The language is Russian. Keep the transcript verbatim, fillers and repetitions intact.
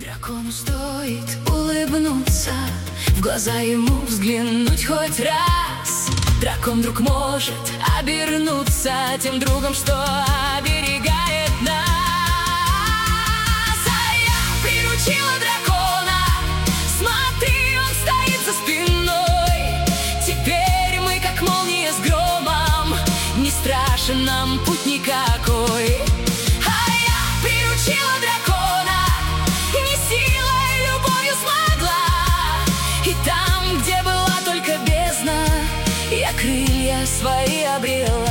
Дракону стоит улыбнуться, в глаза ему взглянуть хоть раз. Дракон вдруг может обернуться тем другом, что оберегает нас. А я приручила дракона, смотри, он стоит за спиной. Теперь мы как молния с громом, не страшен нам путь никакой. А я приручила дракона, не силой, любовью смогла. И там, где была только бездна, я крылья свои обрела.